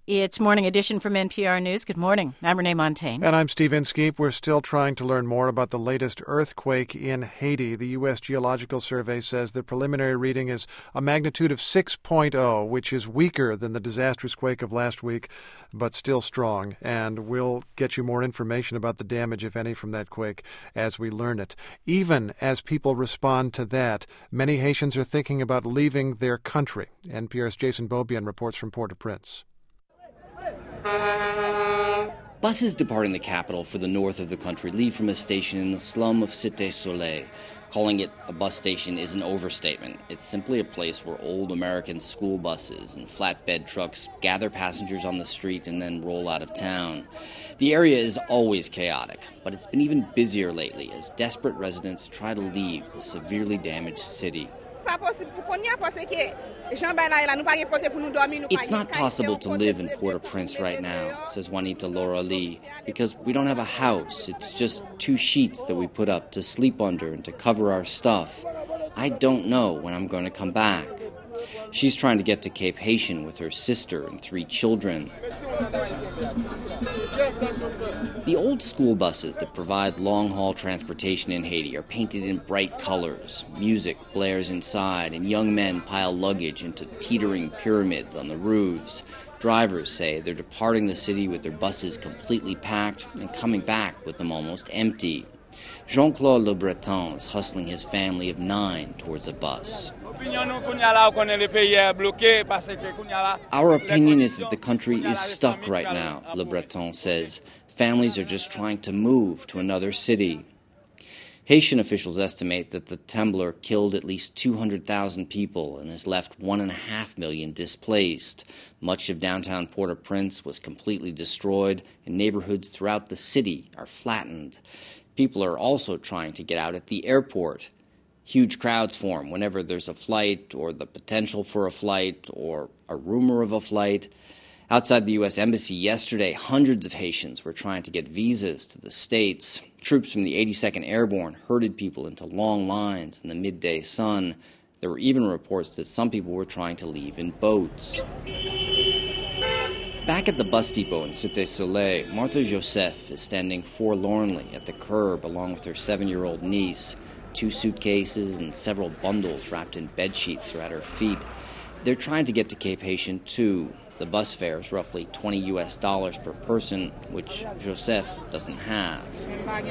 It's Morning Edition from NPR News. Good morning. I'm Renee Montaigne. And I'm Steve Inskeep. We're still trying to learn more about the latest earthquake in Haiti. The U.S. Geological Survey says the preliminary reading is a magnitude of 6.0, which is weaker than the disastrous quake of last week, but still strong. And we'll get you more information about the damage, if any, from that quake as we learn it. Even as people respond to that, many Haitians are thinking about leaving their country. NPR's Jason Beaubien reports from Port-au-Prince. Buses departing the capital for the north of the country leave from a station in the slum of Cité Soleil. Calling it a bus station is an overstatement. It's simply a place where old American school buses and flatbed trucks gather passengers on the street and then roll out of town. The area is always chaotic, but it's been even busier lately as desperate residents try to leave the severely damaged city. It's not possible to live in Port-au-Prince right now, says Juanita Laura Lee, because we don't have a house. It's just 2 sheets that we put up to sleep under and to cover our stuff. I don't know when I'm going to come back. She's trying to get to Cape Haitian with her sister and 3 children. The old school buses that provide long-haul transportation in Haiti are painted in bright colors. Music blares inside, and young men pile luggage into teetering pyramids on the roofs. Drivers say they're departing the city with their buses completely packed and coming back with them almost empty. Jean-Claude Le Breton is hustling his family of 9 towards a bus. Our opinion is that the country is stuck right now, Le Breton says. Families are just trying to move to another city. Haitian officials estimate that the trembler killed at least 200,000 people and has left 1.5 million displaced. Much of downtown Port-au-Prince was completely destroyed, and neighborhoods throughout the city are flattened. People are also trying to get out at the airport. Huge crowds form whenever there's a flight or the potential for a flight or a rumor of a flight. Outside the U.S. Embassy yesterday, hundreds of Haitians were trying to get visas to the States. Troops from the 82nd Airborne herded people into long lines in the midday sun. There were even reports that some people were trying to leave in boats. Back at the bus depot in Cité Soleil, Martha Joseph is standing forlornly at the curb along with her 7-year-old niece. 2 suitcases and several bundles wrapped in bedsheets are at her feet. They're trying to get to Cape Haitian, too. The bus fare is roughly $20 per person, which Joseph doesn't have. I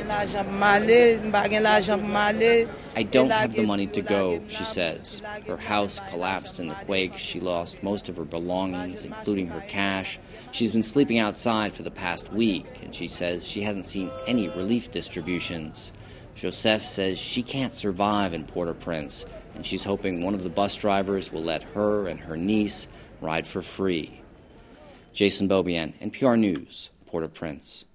don't have the money to go, she says. Her house collapsed in the quake. She lost most of her belongings, including her cash. She's been sleeping outside for the past week, and she says she hasn't seen any relief distributions. Joseph says she can't survive in Port-au-Prince, and she's hoping one of the bus drivers will let her and her niece ride for free. Jason Beaubien, NPR News, Port-au-Prince.